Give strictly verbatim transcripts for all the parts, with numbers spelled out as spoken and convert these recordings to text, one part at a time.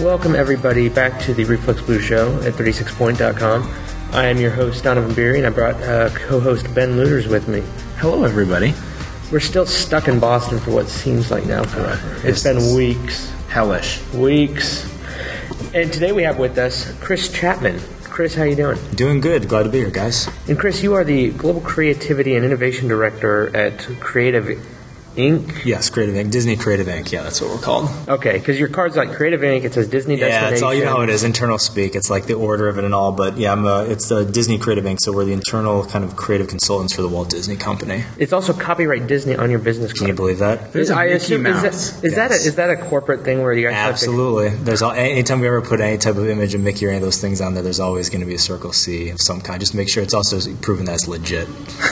Welcome, everybody, back to the Reflex Blue Show at thirty-six point dot com. I am your host, Donovan Beery, and I brought uh, co-host Ben Looters with me. Hello, everybody. We're still stuck in Boston for what seems like now forever. It's been weeks. Hellish. Weeks. And today we have with us Chris Chapman. Chris, how you doing? Doing good. Glad to be here, guys. And Chris, you are the Global Creativity and Innovation Director at Creative Incorporated? Yes, Creative Incorporated. Disney Creative Incorporated. Yeah, that's what we're called. Okay, because your card's like Creative Incorporated. It says Disney yeah, Destination. Yeah, it's all you know how it is. Internal speak. It's like the order of it and all. But yeah, I'm a, it's the Disney Creative Incorporated. So we're the internal kind of creative consultants for the Walt Disney Company. It's also copyright Disney on your business card. Can you believe that? There's I assume is, that, is yes. that a, is that a corporate thing where you guys absolutely? Have to... There's all, anytime we ever put any type of image of Mickey or any of those things on there, there's always going to be a Circle C of some kind. Just make sure it's also proven that's legit.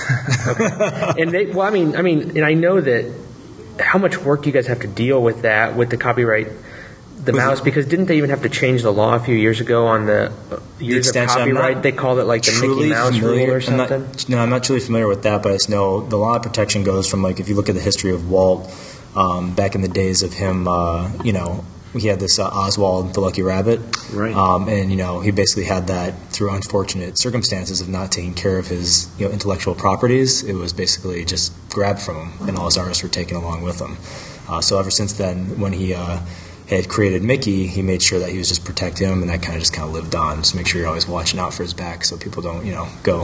Okay. And they, well, I mean, I mean, and I know that. How much work do you guys have to deal with that, with the copyright, the with mouse? Because didn't they even have to change the law a few years ago on the years the of copyright? They called it like the Mickey Mouse familiar. rule or something? I'm not, no, I'm not truly familiar with that, but I just know the law of protection goes from, like, if you look at the history of Walt, um, back in the days of him, uh, you know, he had this uh, Oswald the Lucky Rabbit. Right. Um, and, you know, he basically had that through unfortunate circumstances of not taking care of his, you know, intellectual properties. It was basically just grabbed from him, and all his artists were taken along with him. Uh, so ever since then, when he uh, had created Mickey, he made sure that he was just protecting him, and that kind of just kind of lived on. Just make sure you're always watching out for his back so people don't, you know, go,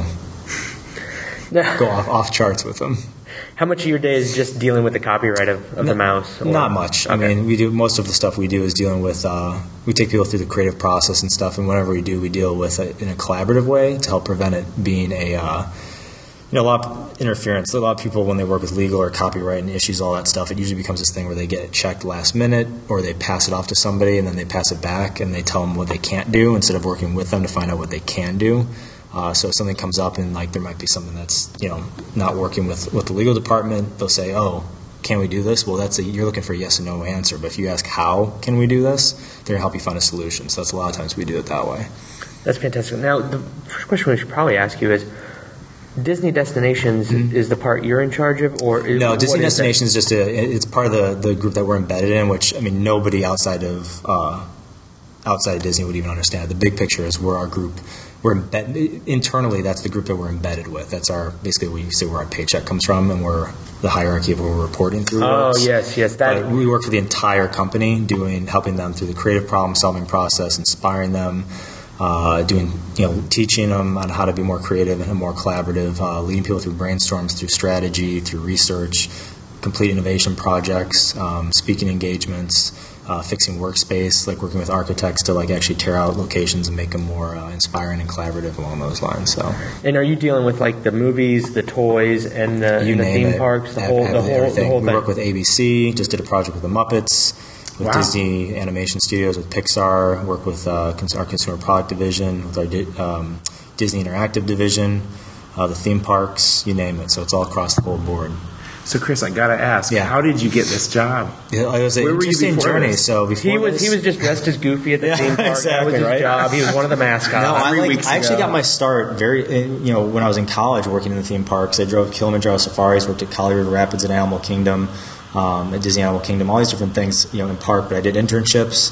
go off, off charts with him. How much of your day is just dealing with the copyright of, of not, the mouse? Or? Not much. Okay. I mean, we do most of the stuff we do is dealing with. Uh, we take people through the creative process and stuff, and whatever we do, we deal with it in a collaborative way to help prevent it being a, uh, you know, a lot of interference. A lot of people, when they work with legal or copyright and issues, all that stuff, it usually becomes this thing where they get it checked last minute, or they pass it off to somebody and then they pass it back and they tell them what they can't do instead of working with them to find out what they can do. Uh, so if something comes up and like there might be something that's, you know, not working with, with the legal department, they'll say, oh, can we do this? Well, that's a, you're looking for a yes or no answer. But if you ask how can we do this, they're going to help you find a solution. So that's a lot of times we do it that way. That's fantastic. Now, the first question we should probably ask you is, Disney Destinations mm-hmm. is the part you're in charge of? or is, No, Disney Destinations is just a, it's part of the, the group that we're embedded in, which, I mean, nobody outside of uh, outside of Disney would even understand. The big picture is we're our group. We're embed- internally, that's the group that we're embedded with. That's our basically we say where our paycheck comes from, and we're the hierarchy of where we're reporting through. Oh works. yes, yes. That but we work for the entire company, doing helping them through the creative problem-solving process, inspiring them, uh, doing you know teaching them on how to be more creative and more collaborative, uh, leading people through brainstorms, through strategy, through research, complete innovation projects, um, speaking engagements. Uh, fixing workspace, like working with architects to like actually tear out locations and make them more uh, inspiring and collaborative along those lines. So, and are you dealing with like the movies, the toys, and the, and the theme it. parks, the have, whole, have the whole, everything. the whole we thing? work with A B C. Just did a project with the Muppets, with wow. Disney Animation Studios, with Pixar. Work with uh, cons- our consumer product division, with our di- um, Disney Interactive division, uh, the theme parks, you name it. So it's all across the whole board. So, Chris, I gotta ask, yeah. how did you get this job? Yeah, it was an interesting journey. This? So before he was this, he was just dressed as Goofy at the yeah, theme park. Exactly, that was his right? job. He was one of the mascots. No, I, Three like, weeks I actually ago. got my start very, you know, when I was in college working in the theme parks. I drove Kilimanjaro Safaris, worked at Collier Rapids at Animal Kingdom, um, at Disney Animal Kingdom, all these different things, you know, in park. But I did internships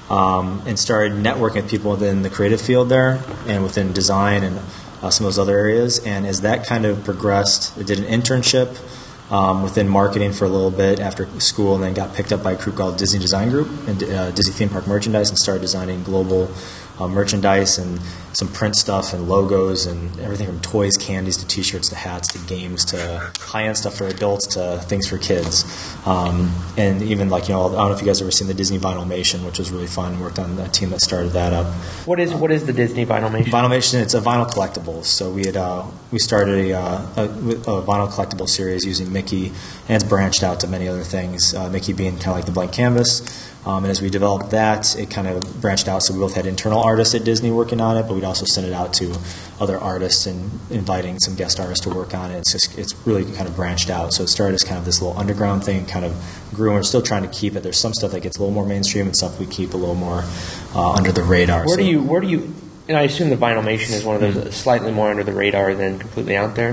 um, and started networking with people within the creative field there and within design and uh, some of those other areas. And as that kind of progressed, I did an internship. Um, within marketing for a little bit after school, and then got picked up by a group called Disney Design Group and uh, Disney Theme Park Merchandise, and started designing global uh, merchandise and some print stuff and logos and everything from toys, candies to T-shirts to hats to games to high-end stuff for adults to things for kids. Um, and even like you know, I don't know if you guys have ever seen the Disney Vinylmation, which was really fun. Worked on the team that started that up. What is what is the Disney Vinylmation? Vinylmation, it's a vinyl collectibles. So we had uh, we started a, uh, a, a vinyl collectible series using Mickey, and it's branched out to many other things. Uh, Mickey being kind of like the blank canvas. Um, and as we developed that, it kind of branched out. So we both had internal artists at Disney working on it, but we'd also send it out to other artists and inviting some guest artists to work on it. It's just it's really kind of branched out. So it started as kind of this little underground thing, kind of grew, and we're still trying to keep it. There's some stuff that gets a little more mainstream and stuff we keep a little more uh, under the radar. Where so, do you where do you? And I assume the Vinylmation is one of those slightly more under the radar than completely out there.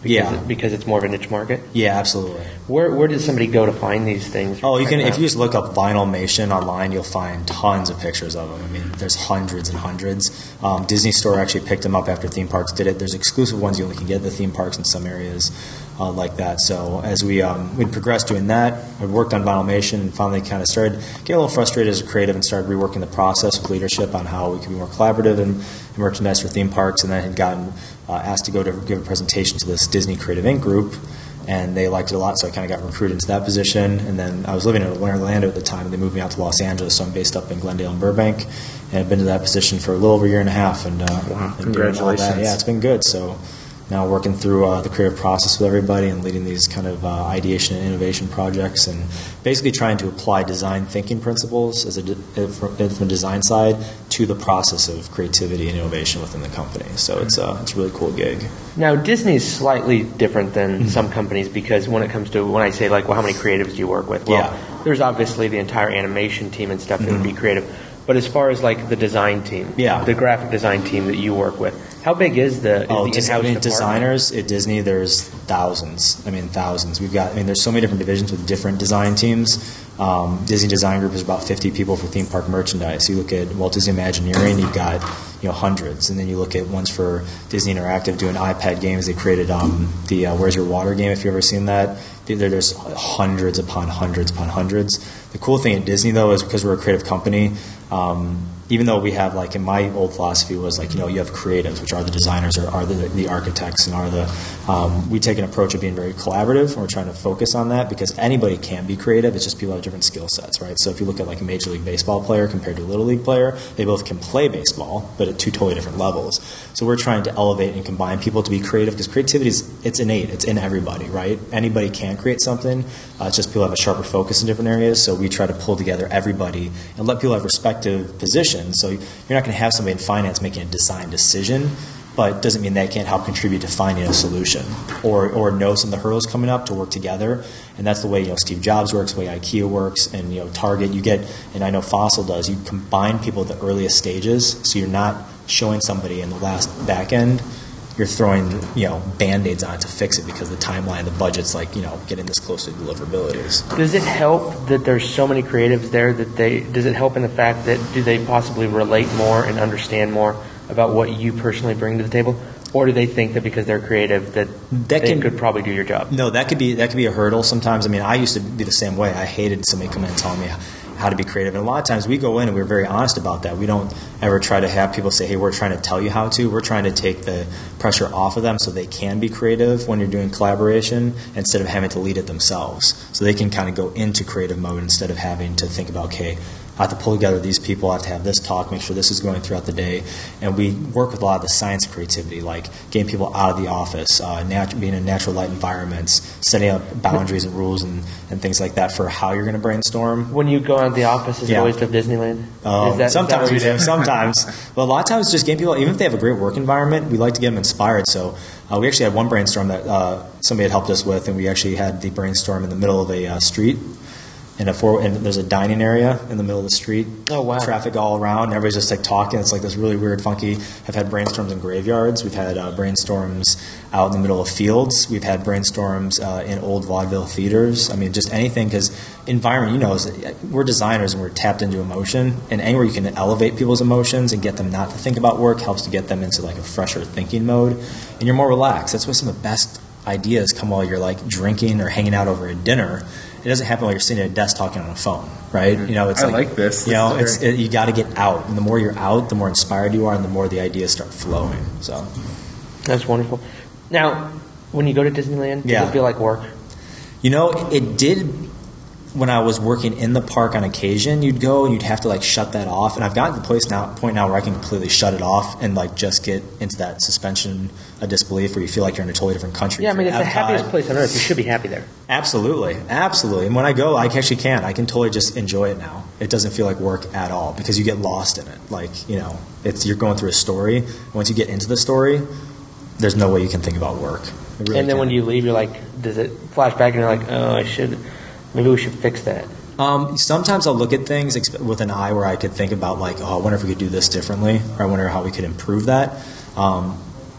Because Yeah. it, because it's more of a niche market. Yeah, absolutely. Where where does somebody go to find these things? Oh, you Check can them if out? you just look up Vinylmation online, you'll find tons of pictures of them. I mean, there's hundreds and hundreds. Um, Disney Store actually picked them up after theme parks did it. There's exclusive ones you only can get at the theme parks in some areas uh, like that. So as we um, we progressed doing that, we worked on Vinylmation and finally kind of started getting a little frustrated as a creative and started reworking the process with leadership on how we could be more collaborative and merchandise for theme parks. And then had gotten uh, asked to go to give a presentation to this Disney Creative Incorporated group. And they liked it a lot, so I kind of got recruited into that position. And then I was living in Orlando at the time, and they moved me out to Los Angeles, so I'm based up in Glendale and Burbank. And I've been to that position for a little over a year and a half. And, uh, Wow, and doing all that. congratulations. Yeah, it's been good. So now working through uh, the creative process with everybody and leading these kind of uh, ideation and innovation projects and basically trying to apply design thinking principles as a de- from from the design side to the process of creativity and innovation within the company. So it's, uh, it's a really cool gig. Now, Disney's slightly different than Mm-hmm. some companies because when it comes to, when I say, like, well, how many creatives do you work with? Well, Yeah. there's obviously the entire animation team and stuff that would be creative. But as far as, like, the design team, Mm-hmm. Yeah. the graphic design team that you work with, how big is the, is Oh, the des- in-house I mean, department? designers at Disney, there's thousands. I mean, thousands. We've got, I mean, there's so many different divisions with different design teams. Um, Disney Design Group is about fifty people for theme park merchandise. You look at Walt Disney Imagineering, you've got, you know, hundreds. And then you look at ones for Disney Interactive doing iPad games. They created um, the uh, Where's Your Water game, if you've ever seen that. There, there's hundreds upon hundreds upon hundreds. The cool thing at Disney, though, is because we're a creative company, um, even though we have, like, in my old philosophy was, like, you know, you have creatives, which are the designers or are the, the architects and are the, um, we take an approach of being very collaborative, and we're trying to focus on that because anybody can be creative, it's just people have different skill sets, right? So if you look at, like, a Major League Baseball player compared to a Little League player, they both can play baseball, but at two totally different levels. So we're trying to elevate and combine people to be creative because creativity is, it's innate, it's in everybody, right? Anybody can create something, uh, it's just people have a sharper focus in different areas, so we try to pull together everybody and let people have respective positions. So you're not going to have somebody in finance making a design decision, but it doesn't mean they can't help contribute to finding a solution or or know some of the hurdles coming up to work together. And that's the way, you know, Steve Jobs works, the way IKEA works, and, you know, Target. You get, and I know Fossil does. You combine people at the earliest stages, so you're not showing somebody in the last back end. You're throwing, you know, Band-Aids on it to fix it because the timeline, the budget's like, you know, getting this close to deliverabilities. Does it help that there's so many creatives there that they, does it help in the fact that do they possibly relate more and understand more about what you personally bring to the table? Or do they think that because they're creative that, That they can- could probably do your job? No, that could be that could be a hurdle sometimes. I mean, I used to be the same way. I hated somebody coming in and telling me how to be creative. And a lot of times we go in and we're very honest about that. We don't ever try to have people say, hey, we're trying to tell you how to. We're trying to take the pressure off of them so they can be creative when you're doing collaboration instead of having to lead it themselves. So they can kind of go into creative mode instead of having to think about, okay, I have to pull together these people, I have to have this talk, make sure this is going throughout the day. And we work with a lot of the science of creativity, like getting people out of the office, uh, nat- being in natural light environments, setting up boundaries and rules and, and things like that for how you're going to brainstorm. When you go out of the office, is it Yeah. always to Disneyland? Um, Is that- is that sometimes what we you do. Sometimes, but a lot of times, just getting people, even if they have a great work environment, we like to get them inspired. So uh, we actually had one brainstorm that uh, somebody had helped us with, and we actually had the brainstorm in the middle of a uh, street. And, a four, and there's a dining area in the middle of the street. Oh, wow. Traffic all around. And everybody's just like talking. It's like this really weird, funky. I've had brainstorms in graveyards. We've had uh, brainstorms out in the middle of fields. We've had brainstorms uh, in old vaudeville theaters. I mean, just anything, because environment, you know, is, we're designers and we're tapped into emotion. And anywhere you can elevate people's emotions and get them not to think about work helps to get them into like a fresher thinking mode. And you're more relaxed. That's why some of the best ideas come while you're like drinking or hanging out over a dinner. It doesn't happen while you're sitting at a desk talking on a phone, right? You know, it's I like, like this. You know, This it's is it, you got to get out, and the more you're out, the more inspired you are, and the more the ideas start flowing. So, That's wonderful. Now, when you go to Disneyland, does Yeah. it feel like work? you know, it did when I was working in the park on occasion. You'd go and you'd have to like shut that off, and I've gotten to the place now, point now where I can completely shut it off and like just get into that suspension of disbelief where you feel like you're in a totally different country. Yeah, I mean, You're it's the at happiest Epcot. place on earth. You should be happy there. Absolutely, absolutely. And when I go, I actually can. I can totally just enjoy it now. It doesn't feel like work at all because you get lost in it. Like, you know, it's you're going through a story. And once you get into the story, there's no way you can think about work. It really And then when can't. you leave, you're like, does it flash back and you're like, oh, I should, maybe we should fix that. Um, sometimes I'll look at things exp- with an eye where I could think about like, oh, I wonder if we could do this differently, or I wonder how we could improve that. Um,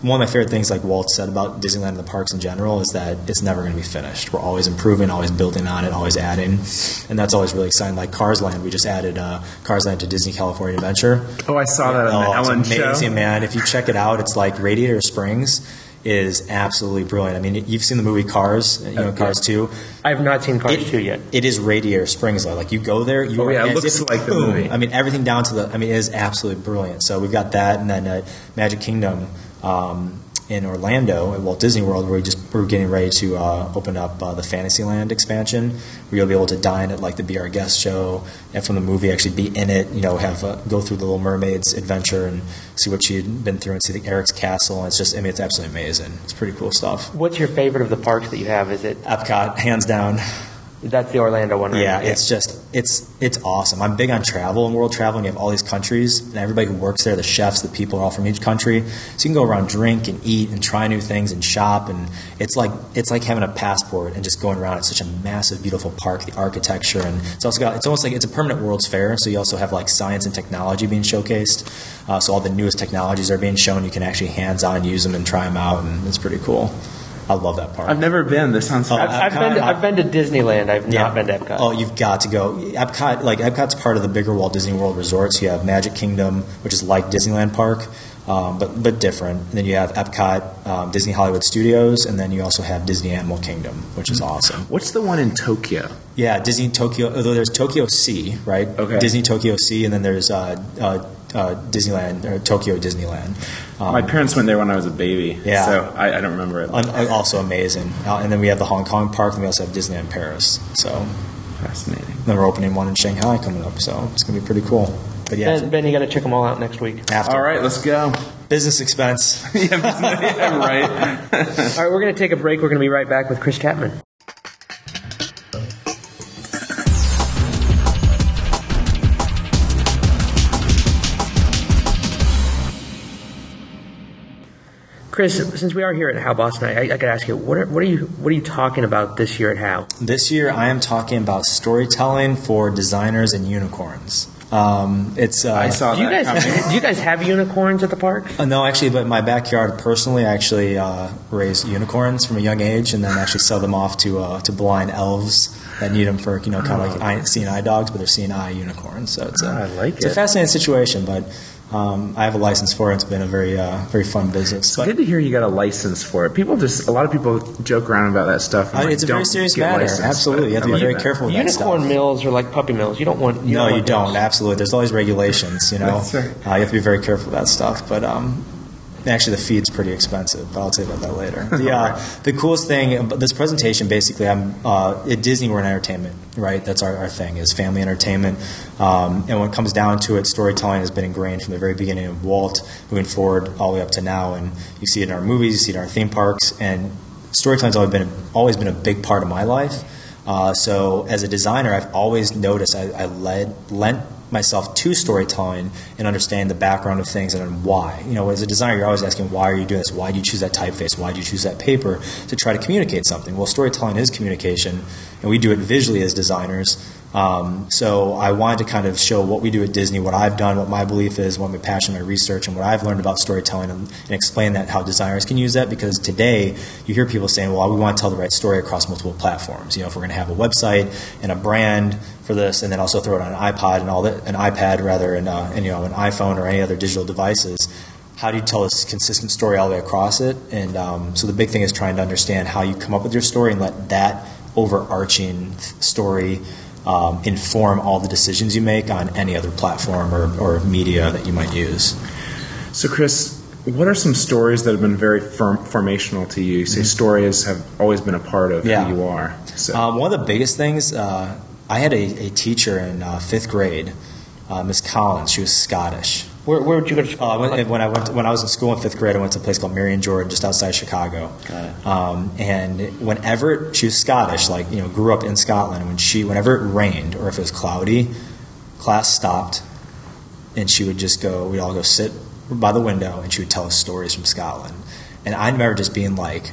one of my favorite things, like Walt said about Disneyland and the parks in general, is that it's never going to be finished. We're always improving, always building on it, always adding, and that's always really exciting. Like Cars Land, we just added uh, Cars Land to Disney California Adventure. Oh, I saw that on oh, the Ellen it's amazing, show. man. If you check it out, it's like Radiator Springs is absolutely brilliant. I mean, you've seen the movie Cars, you know, Okay. Cars two. I have not seen Cars It- two yet. It is Radiator Springs, though. Like, you go there, you Oh, are yeah, it as looks if- like the boom. movie. I mean, everything down to the, I mean, it is absolutely brilliant. So we've got that, and then uh, Magic Kingdom um, in Orlando at Walt Disney World, where we just, we're getting ready to uh, open up uh, the Fantasyland expansion, where you'll be able to dine at, like, the Be Our Guest show, and from the movie actually be in it, you know, have uh, go through the Little Mermaid's adventure and see what she'd been through and see the Eric's castle. And it's just, I mean, it's absolutely amazing. It's pretty cool stuff. What's your favorite of the parks that you have? Is it Epcot, hands down. that's the Orlando one, right? Yeah, it's just it's it's awesome. I'm big on travel and world travel, and you have all these countries, and everybody who works there, the chefs, the people are all from each country. So you can go around, drink and eat and try new things and shop, and it's like it's like having a passport and just going around. It's such a massive, beautiful park, the architecture, and it's also got it's almost like it's a permanent World's Fair. So you also have like science and technology being showcased. Uh, so all the newest technologies are being shown. You can actually hands-on use them and try them out, and it's pretty cool. I love that park. I've never been. This sounds Oh, I've, fascinating. I've been to, I've been to Disneyland. I've not been to Epcot. Oh, you've got to go. Epcot, like Epcot's part of the bigger Walt Disney World resorts. You have Magic Kingdom, which is like Disneyland Park, um, but but different. And then you have Epcot, um, Disney Hollywood Studios, and then you also have Disney Animal Kingdom, which is awesome. What's the one in Tokyo? Yeah, Disney Tokyo. Although there's Tokyo Sea, right? Okay. Disney Tokyo Sea, and then there's uh, uh, uh, Disneyland or Tokyo Disneyland. Um, My parents went there when I was a baby, Yeah. so I, I don't remember it. un- also amazing. Uh, and then we have the Hong Kong park, and we also have Disneyland Paris. So Fascinating. then we're opening one in Shanghai coming up, so it's going to be pretty cool. But yeah, Ben, ben, you got to check them all out next week. after All right, let's go. business expense. yeah, right. All right, we're going to take a break. We're going to be right back with Chris Chapman. Chris, since we are here at How Boston, I, I got to ask you, what are, what are you what are you talking about this year at How? This year, I am talking about storytelling for designers and unicorns. Um, it's uh, I saw Do you that guys coming. do you guys have unicorns at the park? Uh, no, actually, but in my backyard, personally, I actually uh, raise unicorns from a young age, and then actually sell them off to uh, to blind elves that need them for, you know, kind of like eye, seeing eye dogs, but they're seeing eye unicorns. So it's a, Oh, I like it's a it. fascinating situation, but um, I have a license for it. It's been a very uh, very fun business. Good to hear you got a license for it. People just, a lot of people joke around about that stuff. Uh, and, like, it's a very don't serious get matter. licensed, Absolutely, you have to but be I very like that. careful with that Unicorn stuff. mills are like puppy mills. You don't want you No, don't you want don't. those. Absolutely. There's always regulations, you know. That's right. Uh, you have to be very careful with that stuff. But um, actually, the feed's pretty expensive. But I'll tell you about that later. The, uh, the coolest thing about this presentation, basically, I'm uh, at Disney. We're in entertainment, right? That's our, our thing, is family entertainment. Um, and when it comes down to it, storytelling has been ingrained from the very beginning of Walt, moving forward all the way up to now. And you see it in our movies, you see it in our theme parks, and storytelling's always been always been a big part of my life. Uh, so as a designer, I've always noticed I, I led lent myself to storytelling and understand the background of things and then why. You know, as a designer, you're always asking, why are you doing this? Why do you choose that typeface? Why do you choose that paper to try to communicate something? Well, storytelling is communication, and we do it visually as designers. Um, so I wanted to kind of show what we do at Disney, what I've done, what my belief is, what my passion, my research, and what I've learned about storytelling, and, and explain that, how designers can use that. Because today you hear people saying, well, we want to tell the right story across multiple platforms. You know, if we're going to have a website and a brand for this, and then also throw it on an iPod and all that, an iPad rather, and, uh, and you know, an iPhone or any other digital devices. How do you tell this consistent story all the way across it? And um, so the big thing is trying to understand how you come up with your story and let that overarching th- story um, inform all the decisions you make on any other platform or, or media that you might use. So, Chris, what are some stories that have been very firm, formational to you? You say stories have always been a part of Yeah. who you are. So, Um, one of the biggest things, uh, I had a, a teacher in uh, fifth grade, uh, Miss Collins. She was Scottish. Where, where would you go to school? Uh, when, when I went to, when I was in school in fifth grade, I went to a place called Marion Jordan, just outside Chicago. Got it. Um, and whenever she was Scottish, like you know, grew up in Scotland. When she, whenever it rained or if it was cloudy, class stopped, and she would just go. We'd all go sit by the window, and she would tell us stories from Scotland. And I remember just being like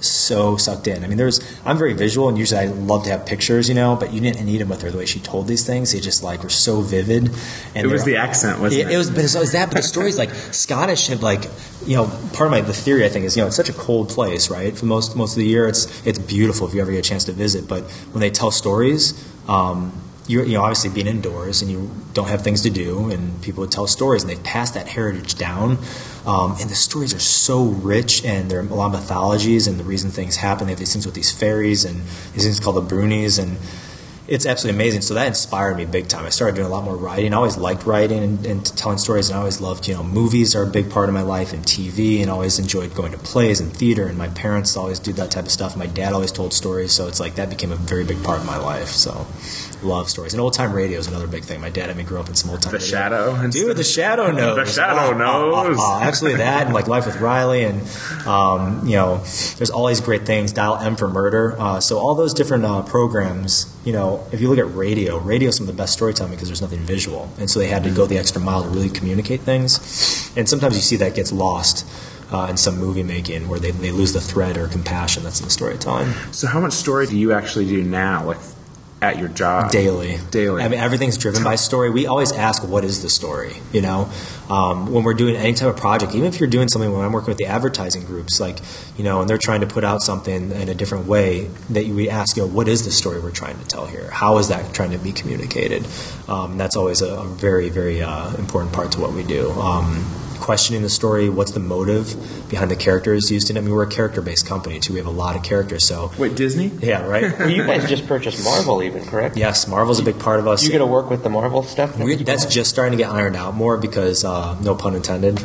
so sucked in. I mean, there's I'm very visual, and usually I love to have pictures, you know, but you didn't need them with her. The way she told these things, they just like were so vivid. And it was the accent, wasn't it? It, it was, but it was that. But the stories, like Scottish, have like, you know, part of my the theory I think is, you know, it's such a cold place, right? For most most of the year, it's it's beautiful if you ever get a chance to visit. But when they tell stories, um, you're, you know, obviously being indoors and you don't have things to do, and people would tell stories, and they've passed that heritage down. Um, and the stories are so rich, and there are a lot of mythologies and the reason things happen. They have these things with these fairies and these things called the Brunies, and it's absolutely amazing. So that inspired me big time. I started doing a lot more writing. I always liked writing and, and telling stories, and I always loved, you know, movies are a big part of my life, and T V, and I always enjoyed going to plays and theater, and my parents always do that type of stuff. My dad always told stories, so it's like that became a very big part of my life. So love stories. And old-time radio is another big thing. My dad had me grow up in some old-time The radio. Shadow? And Dude, The Shadow knows. The Shadow oh, knows. Oh, oh, oh, absolutely that, and like Life with Riley, and um, you know, there's all these great things. Dial M for Murder. Uh, so all those different uh, programs, you know, if you look at radio, radio is some of the best storytelling because there's nothing visual. And so they had to go the extra mile to really communicate things. And sometimes you see that gets lost uh, in some movie making where they, they lose the thread or compassion that's in the storytelling. So how much story do you actually do now, like at your job? Daily. Daily. I mean, everything's driven by story. We always ask, what is the story? You know, um, when we're doing any type of project, even if you're doing something, when I'm working with the advertising groups, like, you know, and they're trying to put out something in a different way, that we ask, you know, what is the story we're trying to tell here? How is that trying to be communicated? Um, and that's always a, a very, very uh, important part to what we do. Um, questioning the story, what's the motive behind the characters used in it. I mean, we're a character-based company, too. We have a lot of characters, so... Wait, Disney? Yeah, right? Well, you guys just purchased Marvel even, correct? Yes, Marvel's a big part of us. You get to work with the Marvel stuff? We, that's just starting to get ironed out more because, uh, no pun intended.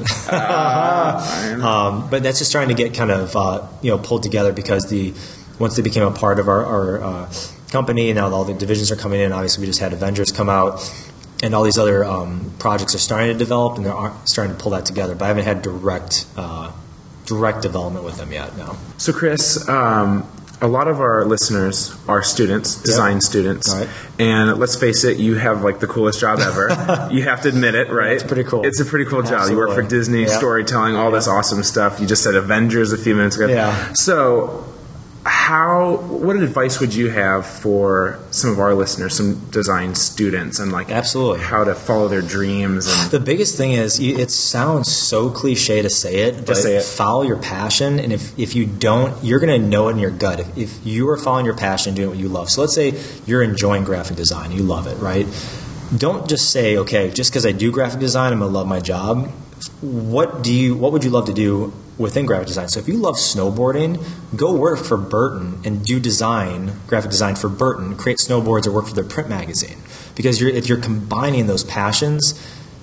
uh, um, but that's just starting to get kind of, uh, you know, pulled together because the once they became a part of our, our uh, company, now all the divisions are coming in. Obviously, we just had Avengers come out. And all these other um, projects are starting to develop, and they're starting to pull that together. But I haven't had direct uh, direct development with them yet, no. So, Chris, um, a lot of our listeners are students, design yep. students. Right. And let's face it, you have like the coolest job ever. You have to admit it, right? It's pretty cool. It's a pretty cool Absolutely. job. You work for Disney, yep. storytelling, all yep. this awesome stuff. You just said Avengers a few minutes ago. Yeah. So... How? What advice would you have for some of our listeners, some design students, and like absolutely how to follow their dreams? And the biggest thing is, it sounds so cliche to say it, but say it. follow your passion. And if, if you don't, you're going to know it in your gut. If, if you are following your passion, doing what you love. So let's say you're enjoying graphic design, you love it, right? Don't just say, okay, just because I do graphic design, I'm going to love my job. What do you? What would you love to do within graphic design? So if you love snowboarding, go work for Burton and do design, graphic design for Burton, create snowboards or work for their print magazine. Because you're, if you're combining those passions,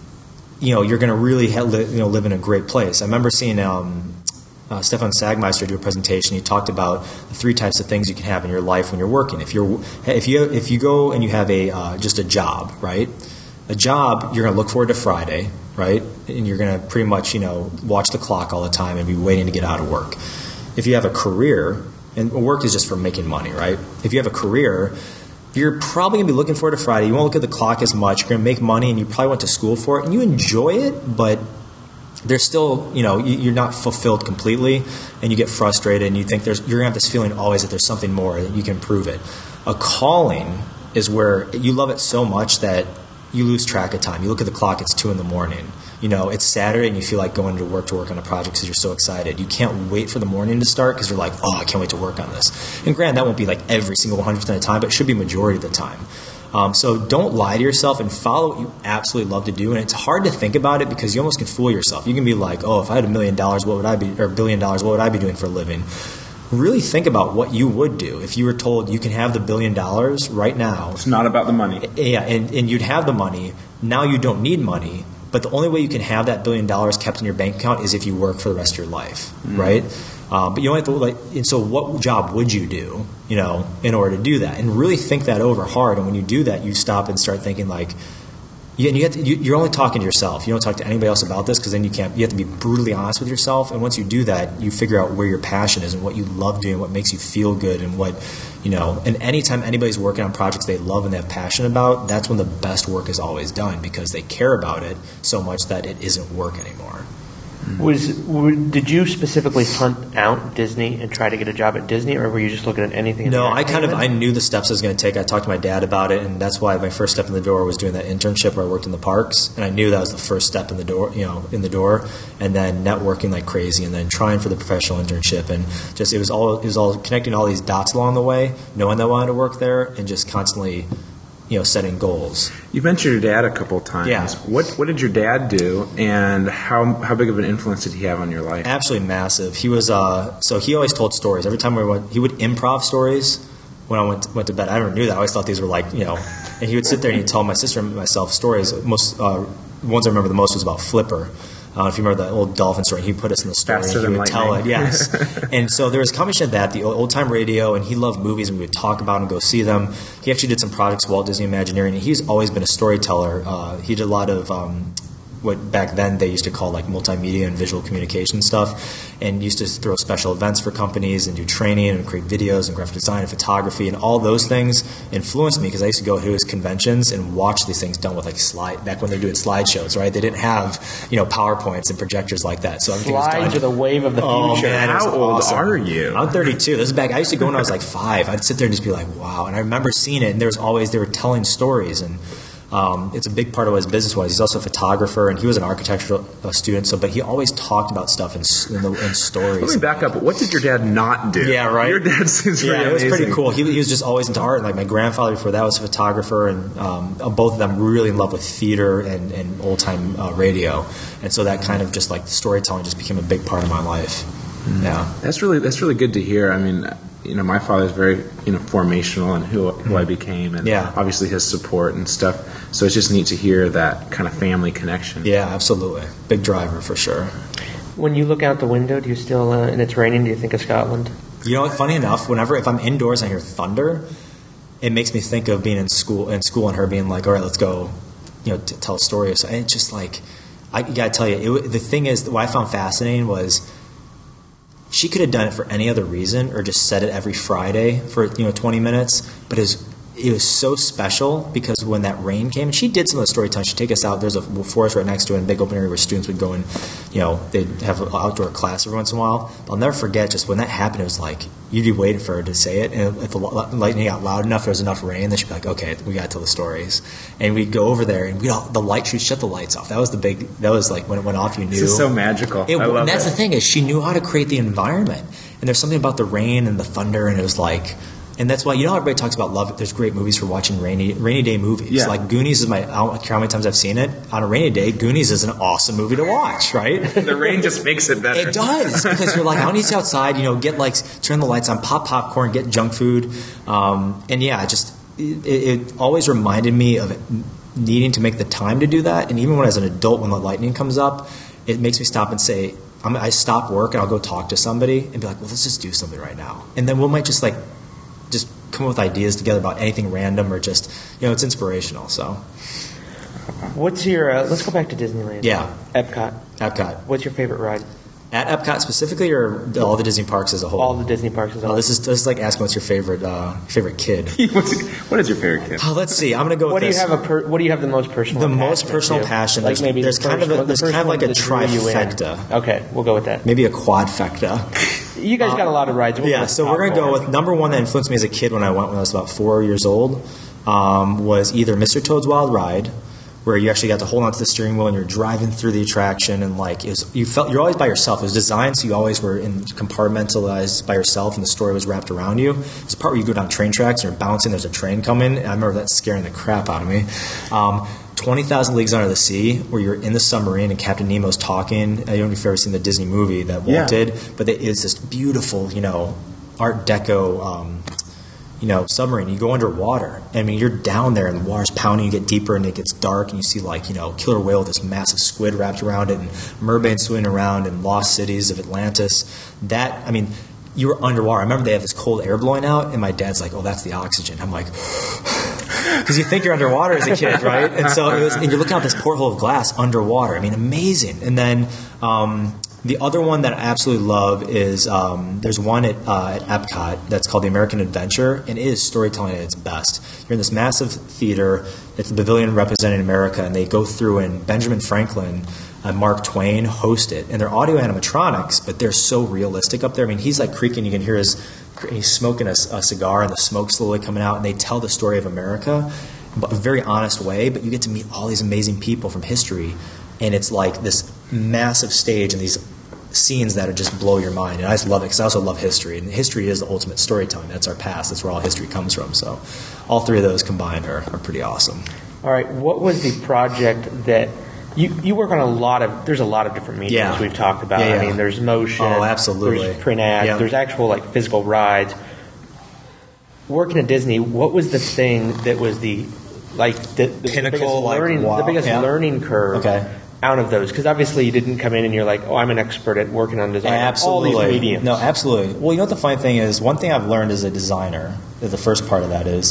you know, you're going to really have, you know, live in a great place. I remember seeing um, uh, Stefan Sagmeister do a presentation. He talked about the three types of things you can have in your life when you're working. If you're, if you, if you go and you have a uh, just a job, right? A job, you're going to look forward to Friday, right? And you're going to pretty much, you know, watch the clock all the time and be waiting to get out of work. If you have a career, and work is just for making money, right? If you have a career, you're probably going to be looking forward to Friday. You won't look at the clock as much. You're going to make money, and you probably went to school for it, and you enjoy it, but there's still, you know, you're not fulfilled completely, and you get frustrated, and you think there's, you're going to have this feeling always that there's something more, that you can improve it. A calling is where you love it so much that you lose track of time. You look at the clock, it's two in the morning. You know, it's Saturday and you feel like going to work to work on a project because you're so excited. You can't wait for the morning to start because you're like, oh, I can't wait to work on this. And granted, that won't be like every single one hundred percent of the time, but it should be majority of the time. Um, so don't lie to yourself and follow what you absolutely love to do. And it's hard to think about it because you almost can fool yourself. You can be like, oh, if I had a million dollars, what would I be, or a billion dollars, what would I be doing for a living? Really think about what you would do if you were told you can have the billion dollars right now. It's not about the money. Yeah, and, and you'd have the money. Now you don't need money, but the only way you can have that billion dollars kept in your bank account is if you work for the rest of your life, mm-hmm. right? Um, but you don't have to, like, and so what job would you do, you know, in order to do that? And really think that over hard. And when you do that, you stop and start thinking like, yeah, and you have to, you, you're only talking to yourself. You don't talk to anybody else about this because then you can't. You have to be brutally honest with yourself. And once you do that, you figure out where your passion is and what you love doing, what makes you feel good, and what, you know. And anytime anybody's working on projects they love and they have passion about, that's when the best work is always done because they care about it so much that it isn't work anymore. Was w- did you specifically hunt out Disney and try to get a job at Disney, or were you just looking at anything? In No, the I kind of I entertainment? knew the steps I was going to take. I talked to my dad about it, and that's why my first step in the door was doing that internship where I worked in the parks, and I knew that was the first step in the door, you know, in the door, and then networking like crazy, and then trying for the professional internship, and just it was all it was all connecting all these dots along the way, knowing that I wanted to work there, and just constantly, you know, setting goals. You mentioned your dad a couple times. Yeah. What What did your dad do, and how how big of an influence did he have on your life? Absolutely massive. He was uh, so he always told stories. Every time we went, he would improv stories when I went went to bed. I never knew that. I always thought these were like, you know, and he would sit there and he'd tell my sister and myself stories. Most uh, the ones I remember the most was about Flipper. Uh, if you remember that old dolphin story, he put us in the story. Faster and he than would tell it, lightning. yes. And so there was a combination of that, the old time radio, and he loved movies, and we would talk about and go see them. He actually did some projects, Walt Disney Imagineering, and he's always been a storyteller. Uh, he did a lot of um, what back then they used to call like multimedia and visual communication stuff, and used to throw special events for companies and do training and create videos and graphic design and photography, and all those things influenced me because I used to go to his conventions and watch these things done with like slide back when they were doing slideshows, right? They didn't have, you know, PowerPoints and projectors like that, so everything was Slides done. are the wave of the Oh, future. man, it was How old awesome. are you? I'm thirty-two. This is back. I used to go when I was like five. I'd sit there and just be like, wow. And I remember seeing it, and there was always they were telling stories, and um, it's a big part of what his business was. He's also a photographer, and he was an architectural uh, student. So, but he always talked about stuff in, s- in, the, in stories. Let me back up. What did your dad not do? Yeah, right. Your dad seems pretty Yeah, it was pretty amazing. cool. He, he was just always into art. Like my grandfather before that was a photographer, and um, both of them really in love with theater and, and old time uh, radio. And so that kind of just like storytelling just became a big part of my life. Yeah. That's really that's really good to hear. I mean, you know, my father's very you know formational in who who I became, and Yeah. obviously his support and stuff. So it's just neat to hear that kind of family connection. Yeah, absolutely. Big driver for sure. When you look out the window, do you still, uh, and it's raining, do you think of Scotland? You know what? Funny enough, whenever if I'm indoors and I hear thunder, it makes me think of being in school in school and her being like, "All right, let's go," you know, to tell a story. So and it's just like, I gotta tell you, it, wa- the thing is, what I found fascinating was she could have done it for any other reason or just said it every Friday for you know twenty minutes, but it was, it was so special because when that rain came, and she did some of the storytelling. She'd take us out. There's a forest right next to it, and a big open area where students would go and, you know, they'd have an outdoor class every once in a while. I'll never forget just when that happened. It was like you'd be waiting for her to say it, and if the lightning got loud enough, there was enough rain, then she'd be like, "Okay, we got to tell the stories." And we'd go over there, and we all the light. She'd shut the lights off. That was the big. That was like when it went off, you knew. This is so magical. It, I love and that's it. the thing is she knew how to create the environment, and there's something about the rain and the thunder, and it was like, and that's why you know how everybody talks about love. There's great movies for watching rainy rainy day movies. Yeah. Like Goonies is my. I don't care how many times I've seen it on a rainy day. Goonies is an awesome movie to watch, right? The rain just makes it better. It does because you're like, I need to sit outside, you know, get like turn the lights on, pop popcorn, get junk food, um, and yeah, it just it, it always reminded me of needing to make the time to do that. And even when as an adult, when the lightning comes up, it makes me stop and say, I'm, I stop work and I'll go talk to somebody and be like, well, let's just do something right now, and then we might just like just come up with ideas together about anything random or just you know, it's inspirational. So What's your, uh, let's go back to Disneyland. yeah, Epcot. Epcot What's your favorite ride? at Epcot specifically, or all the Disney parks as a whole. All the Disney parks is Oh, all. this is this is like asking what's your favorite uh, favorite kid. What's, what is your favorite kid? Oh, let's see. I'm gonna go with What do you this. have a per, what do you have the most personal? The most attachment personal to? passion, Like there's- maybe there's the kind first of a- one- the there's first kind of one like a that drew you in. trifecta. Okay, we'll go with that. Maybe a quadfecta. You guys got a lot of rides. We'll go Yeah, with so top we're gonna go four. with number one that influenced me as a kid when I went when I was about four years old. Um, was either Mister Toad's Wild Ride, where you actually got to hold onto the steering wheel and you're driving through the attraction, and like it was, you felt you're always by yourself. It was designed so you always were in compartmentalized by yourself, and the story was wrapped around you. It's the part where you go down train tracks and you're bouncing. There's a train coming, and I remember that scaring the crap out of me. Um, twenty thousand Leagues Under the Sea, where you're in the submarine and Captain Nemo's talking. I don't know if you've ever seen the Disney movie that Walt Yeah. did, but it is this beautiful, you know, Art Deco. Um, you know, submarine, you go underwater. I mean, you're down there and the water's pounding, you get deeper and it gets dark and you see like, you know, killer whale with this massive squid wrapped around it and mermaids swimming around and lost cities of Atlantis. That, I mean, you were underwater. I remember they have this cold air blowing out and my dad's like, oh, that's the oxygen. I'm like, because you think you're underwater as a kid, right? And so it was, and you're looking out this porthole of glass underwater. I mean, amazing. And then, um, the other one that I absolutely love is um, there's one at, uh, at Epcot that's called the American Adventure, and it is storytelling at its best. You're in this massive theater. It's the pavilion representing America, and they go through, and Benjamin Franklin and Mark Twain host it. And they're audio animatronics, but they're so realistic up there. I mean, he's like creaking. You can hear his, he's smoking a, a cigar and the smoke slowly coming out. And they tell the story of America in a very honest way, but you get to meet all these amazing people from history. And it's like this massive stage and these scenes that are just blow your mind. And I just love it because I also love history. And history is the ultimate storytelling. That's our past. That's where all history comes from. So all three of those combined are, are pretty awesome. All right. What was the project that you, you work on a lot of, there's a lot of different mediums Yeah. we've talked about. Yeah, yeah. I mean, there's motion. Oh, absolutely. There's print ads. Yeah. There's actual like physical rides. Working at Disney, what was the thing that was the, like, the, the Pinnacle, biggest, like, learning, wow. the biggest Yeah. learning curve Okay. out of those? Because obviously you didn't come in and you're like, oh, I'm an expert at working on design. Absolutely. All these mediums. No, absolutely. Well, you know what the funny thing is? One thing I've learned as a designer, the first part of that is,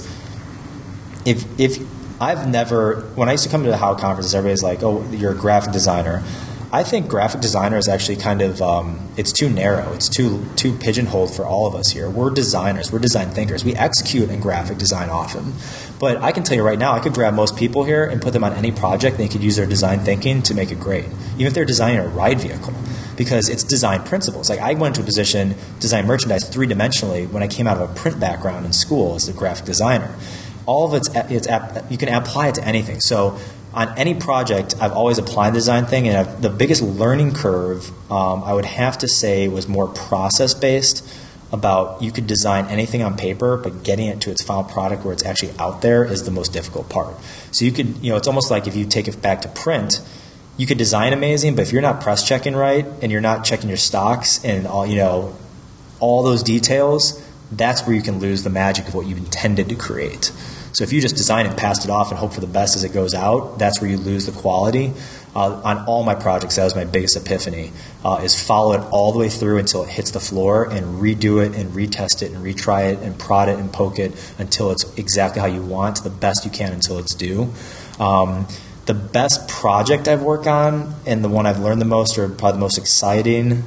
if if I've never, when I used to come to the H O W conferences, everybody's like, oh, you're a graphic designer. I think graphic designer is actually kind of, um, it's too narrow. It's too too pigeonholed for all of us here. We're designers. We're design thinkers. We execute in graphic design often. But I can tell you right now, I could grab most people here and put them on any project, and they could use their design thinking to make it great, even if they're designing a ride vehicle, because it's design principles. Like I went to a position, design merchandise three-dimensionally, when I came out of a print background in school as a graphic designer. All of it's, it's you can apply it to anything. So on any project, I've always applied the design thing, and I've, the biggest learning curve, um, I would have to say, was more process-based. About you could design anything on paper, but getting it to its final product where it's actually out there is the most difficult part. So you could, you know, it's almost like if you take it back to print, you could design amazing, but if you're not press checking right and you're not checking your stocks and all, you know, all those details, that's where you can lose the magic of what you intended to create. So if you just design and passed it off and hope for the best as it goes out, that's where you lose the quality. Uh, on all my projects, that was my biggest epiphany, uh, is follow it all the way through until it hits the floor and redo it and retest it and retry it and prod it and poke it until it's exactly how you want, the best you can until it's due. Um, the best project I've worked on and the one I've learned the most, or probably the most exciting,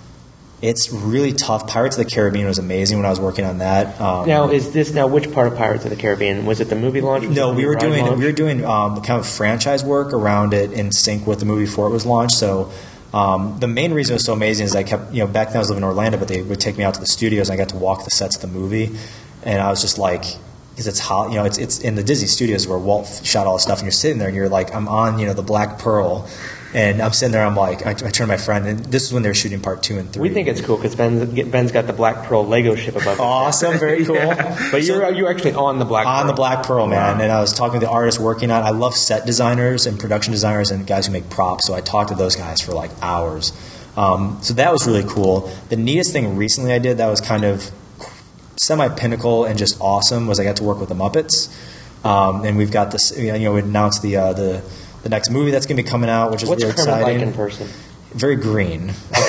it's really tough. Pirates of the Caribbean was amazing when I was working on that. Um, Now, is this now which part of Pirates of the Caribbean? Was it the movie launch? Was No, it we the were ride doing launch? we were doing um, kind of franchise work around it in sync with the movie before it was launched. So um, the main reason it was so amazing is I kept, you know, back then I was living in Orlando, but they would take me out to the studios and I got to walk the sets of the movie, and I was just like, because it's hot, you know, it's it's in the Disney studios where Walt shot all the stuff, and you're sitting there and you're like, I'm on, you know, the Black Pearl. And I'm sitting there, I'm like, I, I turn to my friend, and this is when they were shooting part two and three. We think it's cool because Ben's, Ben's got the Black Pearl Lego ship above his awesome, very cool. Yeah. But you're you're actually on the Black on Pearl. the Black Pearl, man. Wow. And I was talking to the artists working on it. I love set designers and production designers and guys who make props, so I talked to those guys for like hours. Um, so that was really cool. The neatest thing recently I did that was kind of semi-pinnacle and just awesome was I got to work with the Muppets. Um, and we've got this, you know, we announced the uh, the the next movie that's going to be coming out, which is What's really Kermit exciting. like in person? Very green.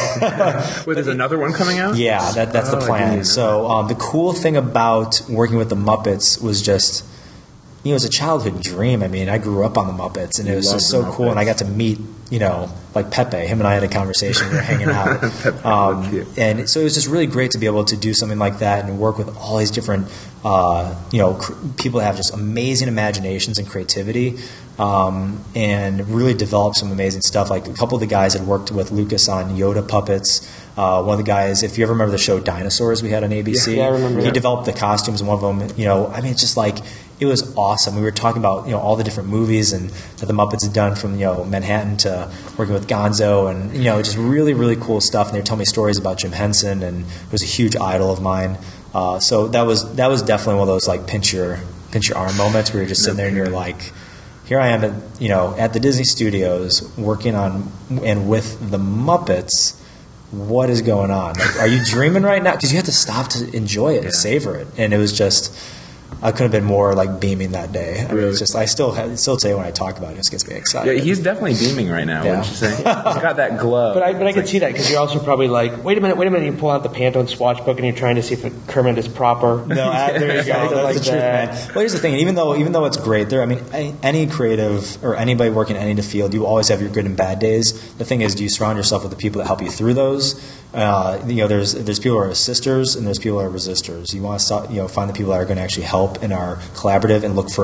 Wait, there's another one coming out? Yeah, that, that's Oh, the I plan. didn't know So um, the cool thing about working with the Muppets was just, you know, it was a childhood dream. I mean, I grew up on the Muppets, and it You was love just the so cool. And I Muppets. got to meet, you know, like Pepe. Him and I had a conversation. We were hanging out. Pepe, um, cute. and so it was just really great to be able to do something like that and work with all these different, uh, you know, cr- people that have just amazing imaginations and creativity. Um, and really develop some amazing stuff. Like a couple of the guys had worked with Lucas on Yoda puppets. Uh, one of the guys, if you ever remember the show Dinosaurs we had on A B C, Yeah, yeah, I remember he that. developed the costumes. And one of them, you know, I mean, it's just like it was awesome. We were talking about, you know, all the different movies and that the Muppets had done, from, you know, Manhattan to working with Gonzo, and, you know, just really really cool stuff. And they were telling me stories about Jim Henson, and it was a huge idol of mine. Uh, so that was that was definitely one of those like pinch your pinch your arm moments where you're just sitting there and you're like, here I am at, you know, at the Disney Studios working on and with the Muppets. What is going on? Like, are you dreaming right now? Because you have to stop to enjoy it and Yeah. savor it. And it was just, I couldn't have been more like beaming that day. I mean, Really? it's just, I still have, still today when I talk about it, it just gets me excited. Yeah, he's definitely beaming right now, Yeah. wouldn't you say? He's got that glow. But I, but I It's can like- see that because you're also probably like, wait a minute, wait a minute. You pull out the Pantone swatch book and you're trying to see if a Kermit is proper. No, I, there you go. Something That's like the truth, that. man. Well, here's the thing. And even though, even though it's great, there. I mean, any, any creative or anybody working in any field, you always have your good and bad days. The thing is, do you surround yourself with the people that help you through those? Uh, you know, there's there's people who are assisters and there's people who are resistors. You want to, you know, find the people that are going to actually help and are collaborative, and look for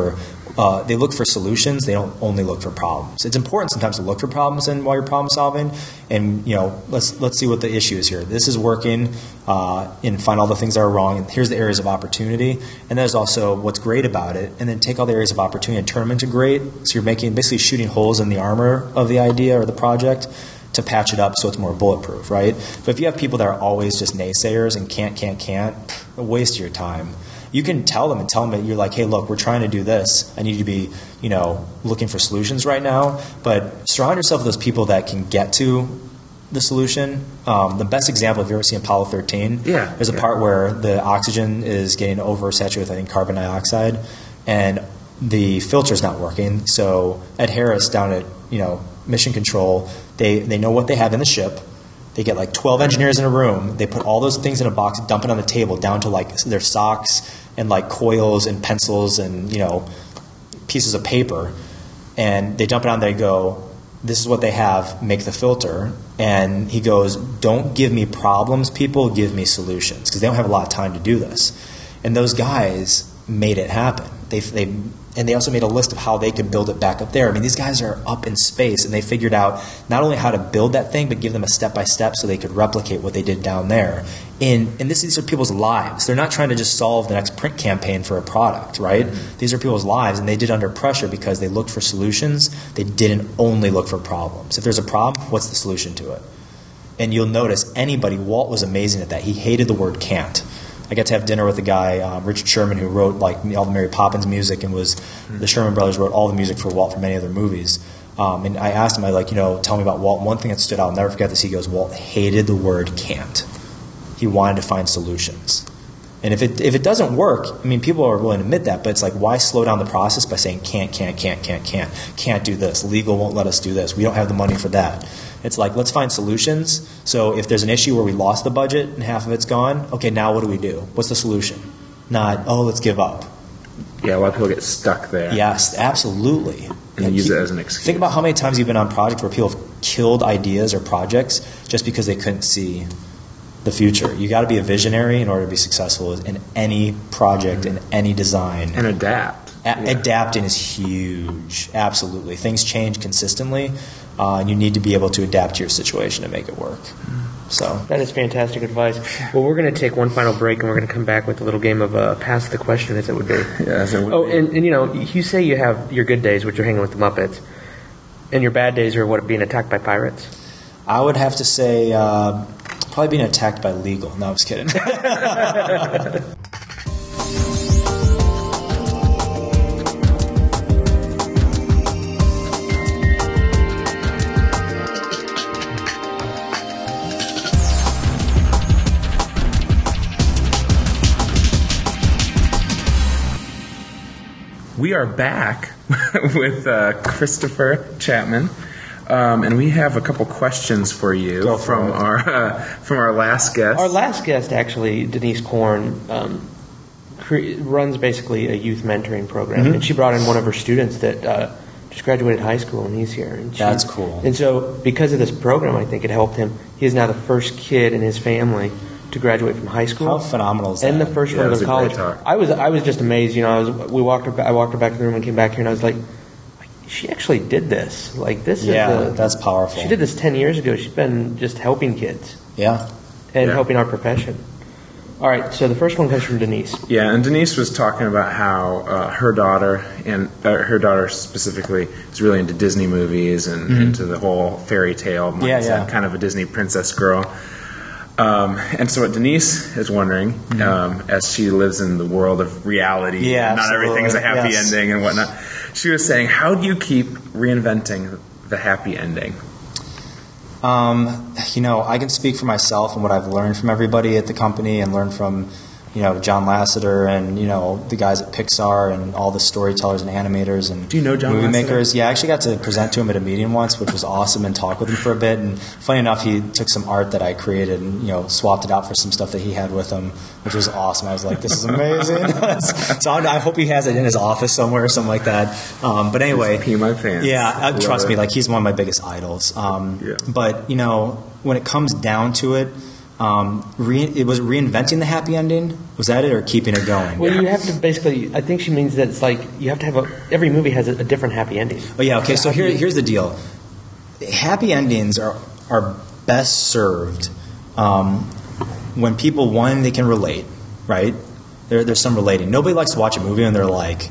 uh, they look for solutions. They don't only look for problems. It's important sometimes to look for problems and while you're problem solving. And you know, let's let's see what the issue is here. This is working, uh, and find all the things that are wrong. And here's the areas of opportunity. And there's also what's great about it. And then take all the areas of opportunity and turn them into great. So you're making basically shooting holes in the armor of the idea or the project to patch it up so it's more bulletproof, right? But if you have people that are always just naysayers and can't, can't, can't, a waste of your time. You can tell them and tell them that you're like, hey, look, we're trying to do this. I need you to be, you know, looking for solutions right now. But surround yourself with those people that can get to the solution. Um, the best example, if you've ever seen Apollo thirteen, yeah, there's a yeah. part where the oxygen is getting oversaturated with, I think, carbon dioxide, and the filter's not working. So Ed Harris down at, you know, Mission Control, they, they know what they have in the ship. They get like twelve engineers in a room. They put all those things in a box, dump it on the table, down to like their socks and like coils and pencils and, you know, pieces of paper. And they dump it on there and go, this is what they have, make the filter. And he goes, don't give me problems, people, give me solutions. Because they don't have a lot of time to do this. And those guys made it happen. They, they, and they also made a list of how they could build it back up there. I mean, these guys are up in space, and they figured out not only how to build that thing, but give them a step-by-step so they could replicate what they did down there. And, and this, these are people's lives. They're not trying to just solve the next print campaign for a product, right? Mm-hmm. These are people's lives, and they did under pressure because they looked for solutions. They didn't only look for problems. If there's a problem, what's the solution to it? And you'll notice anybody, Walt was amazing at that. He hated the word can't. I got to have dinner with a guy, um, Richard Sherman, who wrote like all the Mary Poppins music and was mm-hmm. the Sherman Brothers wrote all the music for Walt for many other movies. Um, and I asked him, I like, you know, tell me about Walt. One thing that stood out, I'll never forget this. He goes, Walt hated the word can't. He wanted to find solutions. And if it if it doesn't work, I mean, people are willing to admit that, but it's like, why slow down the process by saying can't, can't, can't, can't, can't, can't do this. Legal won't let us do this. We don't have the money for that. It's like, let's find solutions. So if there's an issue where we lost the budget and half of it's gone, okay, now what do we do? What's the solution? Not, oh, let's give up. Yeah, a lot of people get stuck there. Yes, absolutely. And yeah, use keep, it as an excuse. Think about how many times you've been on projects where people have killed ideas or projects just because they couldn't see the future. You got to be a visionary in order to be successful in any project, mm-hmm. in any design. And adapt. A- yeah. Adapting is huge. Absolutely. Things change consistently, uh, and you need to be able to adapt to your situation and make it work. So that is fantastic advice. Well, we're going to take one final break, and we're going to come back with a little game of uh, Pass the Question, as it would be. Yeah, as it would oh, be. And, and you know, you say you have your good days, which are hanging with the Muppets, and your bad days are what, being attacked by pirates? I would have to say uh, probably being attacked by legal. No, I was kidding. We are back with uh, Christopher Chapman, um, and we have a couple questions for you Go for from it. our uh, from our last guest. Our last guest, actually, Denise Korn, um, cre- runs basically a youth mentoring program, Mm-hmm. and she brought in one of her students that uh, just graduated high school, and he's here. And she, That's cool. And so, because of this program, I think it helped him. He is now the first kid in his family to graduate from high school. How phenomenal is that? And the first Yeah, one it to was go to a great college. talk. I was I was just amazed. You know, I was we walked her, I walked her back to the room and came back here, and I was like, she actually did this. Like this Yeah, is the, that's powerful. She did this ten years ago. She's been just helping kids Yeah. and Yeah. helping our profession. All right, so the first one comes from Denise. Yeah, and Denise was talking about how uh, her daughter, and uh, her daughter specifically, is really into Disney movies and Mm-hmm. into the whole fairy tale mindset, Yeah, yeah. kind of a Disney princess girl. Um, and so what Denise is wondering, Mm-hmm. um, as she lives in the world of reality, Yeah, and not everything is a happy absolutely. Yes. ending and whatnot, she was saying, how do you keep reinventing the happy ending? Um, you know, I can speak for myself and what I've learned from everybody at the company and learned from, you know, John Lasseter and, you know, the guys at Pixar and all the storytellers and animators and Do you know John movie Lasseter? makers. Yeah, I actually got to present to him at a meeting once, which was awesome, and talk with him for a bit. And funny enough, he took some art that I created and, you know, swapped it out for some stuff that he had with him, which was awesome. I was like, this is amazing. So I I hope he has it in his office somewhere or something like that. Um, but anyway. Just pee my pants. Yeah, uh, Love trust it. me, like he's one of my biggest idols. Um, Yeah. But, you know, when it comes down to it, Um, re- it was reinventing the happy ending. Was that it, or keeping it going? Well, you have to basically. I think she means that it's like you have to have a. Every movie has a, a different happy ending. Oh yeah. Okay. So here, here's the deal. Happy endings are are best served um, when people, one, they can relate. Right? There, there's some relating. Nobody likes to watch a movie and they're like,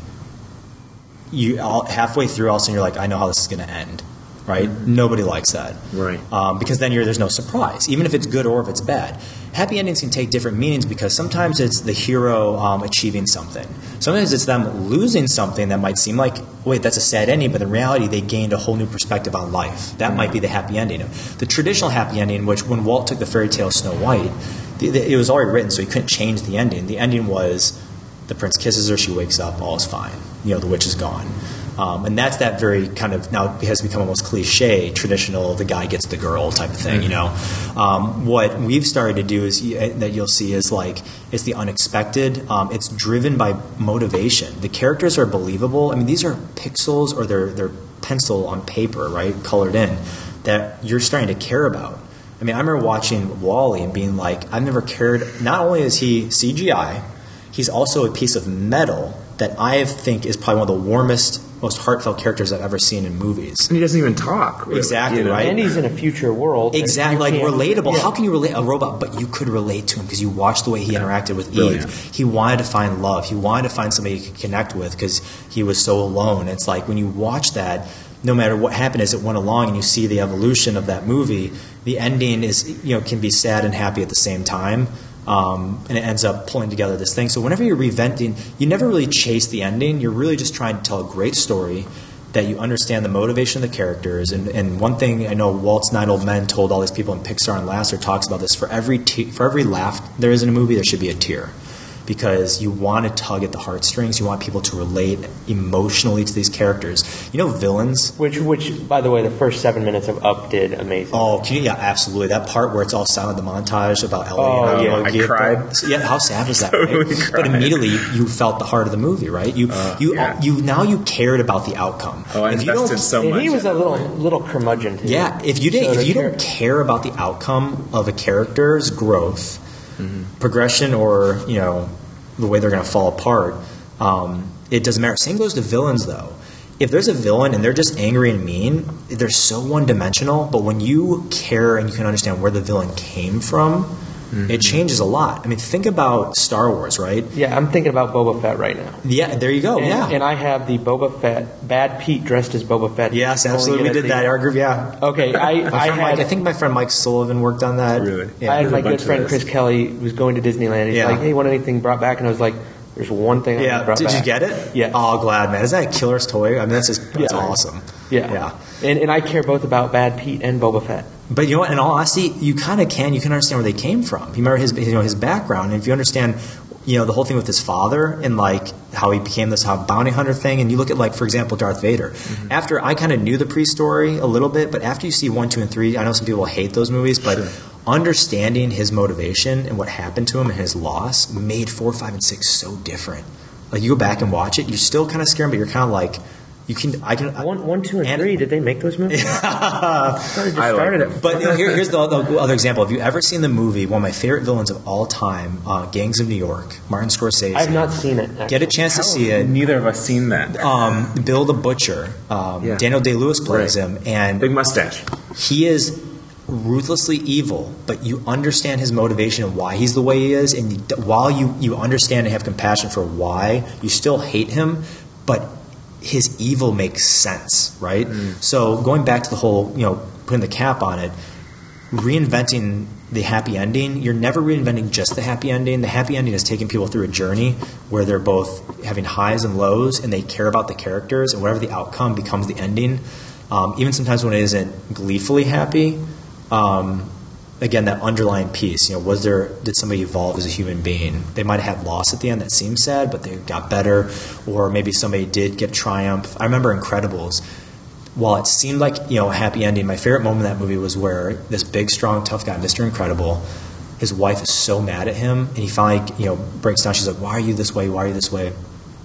you all, halfway through, all of a sudden you're like, I know how this is going to end. Right? Mm-hmm. Nobody likes that. Right. Um, because then you're, there's no surprise, even if it's good or if it's bad. Happy endings can take different meanings because sometimes it's the hero um, achieving something. Sometimes it's them losing something that might seem like, wait, that's a sad ending, but in reality they gained a whole new perspective on life. That mm-hmm. might be the happy ending. The traditional happy ending, which when Walt took the fairy tale Snow White, the, the, it was already written, so he couldn't change the ending. The ending was the prince kisses her, she wakes up, all is fine. You know, the witch is gone. Um, and that's that very kind of, now it has become almost cliche, traditional, the guy gets the girl type of thing, you know. Um, what we've started to do is, that you'll see is like, it's the unexpected. Um, it's driven by motivation. The characters are believable. I mean, these are pixels or they're, they're pencil on paper, right, colored in, that you're starting to care about. I mean, I remember watching WALL-E and being like, I've never cared, not only is he C G I, he's also a piece of metal that I think is probably one of the warmest, most heartfelt characters I've ever seen in movies. And he doesn't even talk. Really, exactly, you know? right? And he's in a future world. Exactly, like relatable. Yeah. How can you relate a robot? But you could relate to him because you watched the way he interacted with Brilliant. Eve. He wanted to find love. He wanted to find somebody he could connect with because he was so alone. It's like when you watch that, no matter what happened as it went along and you see the evolution of that movie, the ending is, you know, can be sad and happy at the same time. Um, and it ends up pulling together this thing. So whenever you're reventing, you never really chase the ending. You're really just trying to tell a great story that you understand the motivation of the characters. And, and one thing I know Walt's Nine Old Men told all these people in Pixar and Lasseter talks about this. For every te- for every laugh there is in a movie, there should be a tear. Because you want to tug at the heartstrings. You want people to relate emotionally to these characters. You know, villains. Which, which, by the way, the first seven minutes of Up did amazing. Oh, can you, yeah, absolutely. That part where it's all silent, the montage about Ellie. Oh, and yeah. I cried. Yeah, how sad was that? Totally Right? cried. But immediately you felt the heart of the movie, right? You, Uh, you, yeah. you. Now you cared about the outcome. Oh, I If you don't- invested so And much. he was a in little it. little curmudgeon too. Yeah, if you didn't, So if you the don't care about the outcome of a character's growth, mm-hmm. progression, or you know the way they're going to fall apart, um, it doesn't matter. Same goes to villains, though. If there's a villain and they're just angry and mean, they're so one-dimensional. But when you care and you can understand where the villain came from, mm-hmm. it changes a lot. I mean, think about Star Wars, right? Yeah, I'm thinking about Boba Fett right now. Yeah, there you go. And, yeah, and I have the Boba Fett, Bad Pete dressed as Boba Fett. yes, Only absolutely. We get did the- that. Our group, yeah. Okay, I, My I friend had. Mike, I think my friend Mike Sullivan worked on that. Really? Yeah. I had There's a my good bunch of friend this. Chris Kelly was going to Disneyland. He's Yeah. like, "Hey, want anything brought back?" And I was like, "There's one thing I Yeah, brought did back." you get it? Yeah. Oh, glad, man. Isn't that a killer's toy? I mean, that's just that's Yeah. awesome. Yeah. Yeah. And and I care both about Bad Pete and Boba Fett. But you know what? In all honesty, you kind of can. You can understand where they came from. You remember his, you know, his background, and if you understand, you know, the whole thing with his father and like how he became this how bounty hunter thing, and you look at like, for example, Darth Vader. Mm-hmm. After I kind of knew the pre-story a little bit, but after you see one, two, and three, I know some people hate those movies, but. Sure. Understanding his motivation and what happened to him and his loss made four, five, and six so different. Like you go back and watch it, you're still kind of scared, but you're kind of like, you can, I can. One, one, two, and, and three. Did they make those movies? I thought they just I like started them. it. But here, here's the, the other example. Have you ever seen the movie, one of my favorite villains of all time, uh, Gangs of New York, Martin Scorsese? I have not seen it. Actually. Get a chance to see it. Neither of us seen that. Um, Bill the Butcher, um, Yeah. Daniel Day-Lewis plays Right. him, and Big mustache. he is ruthlessly evil, but you understand his motivation and why he's the way he is, and you, while you, you understand and have compassion for why, you still hate him, but his evil makes sense, right? Mm. So going back to the whole, you know, putting the cap on it, reinventing the happy ending, you're never reinventing just the happy ending. The happy ending is taking people through a journey where they're both having highs and lows, and they care about the characters, and whatever the outcome becomes the ending. Um, even sometimes when it isn't gleefully happy, Um, again, that underlying piece, you know, was there, did somebody evolve as a human being? They might have had loss at the end that seemed sad, but they got better, or maybe somebody did get triumph. I remember Incredibles. While it seemed like, you know, a happy ending, my favorite moment in that movie was where this big, strong, tough guy, Mister Incredible, his wife is so mad at him, and he finally, you know, breaks down. She's like, "Why are you this way? Why are you this way?"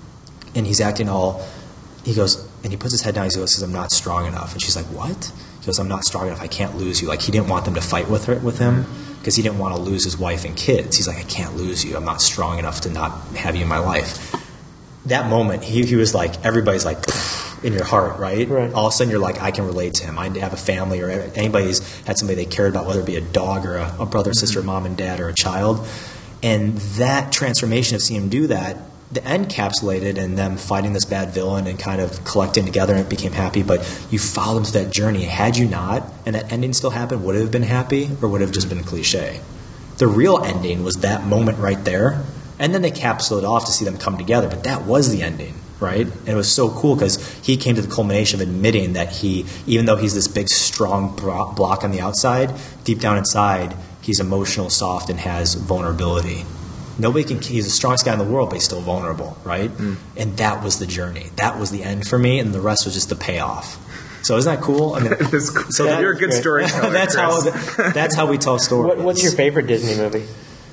And he's acting all, he goes, and he puts his head down, he goes, "Because I'm not strong enough." And she's like, "What?" He goes, "I'm not strong enough. I can't lose you." Like, he didn't want them to fight with her, with him because he didn't want to lose his wife and kids. He's like, I can't lose you. I'm not strong enough to not have you in my life. That moment, he, he was like, everybody's like, in your heart, right? Right? All of a sudden, you're like, I can relate to him. I have a family, or anybody's had somebody they cared about, whether it be a dog or a, a brother, sister, mom and dad, or a child. And that transformation of seeing him do that, the end encapsulated in them fighting this bad villain and kind of collecting together, and it became happy. But you followed them through that journey. Had you not, and that ending still happened, would it have been happy, or would it have just been a cliche? The real ending was that moment right there. And then they capsule it off to see them come together. But that was the ending, right? And it was so cool because he came to the culmination of admitting that he, even though he's this big, strong block on the outside, deep down inside, he's emotional, soft, and has vulnerability. Nobody can, he's the strongest guy in the world, but he's still vulnerable, right? Mm. And that was the journey. That was the end for me, and the rest was just the payoff. So isn't that cool? I mean, cool. So that, you're a good storyteller. that's, how, that's how we tell stories. What, what's your favorite Disney movie?